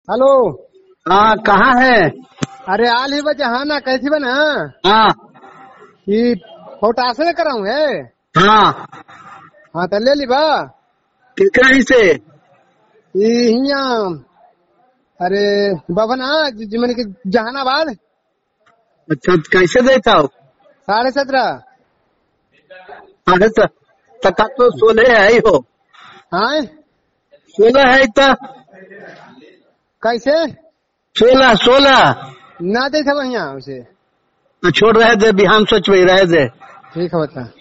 Hello. हाँ, कहाँ है? अरे आल ही जहाना कैसी बना हाँ कि फोटासे कराऊं है। हाँ, हाँ तो ले ली बा कितना ही से? हिया। अरे बबना जिमन की जहानाबाद अच्छा, कैसे देता हो? 17.5। अरे तक तो 16 है ही हो। हाँ 16 है तो कैसे 16 ना दे था बढ़िया उसे। छोड़ रहे दे, बिहान सोच रहे दे। ठीक है बता।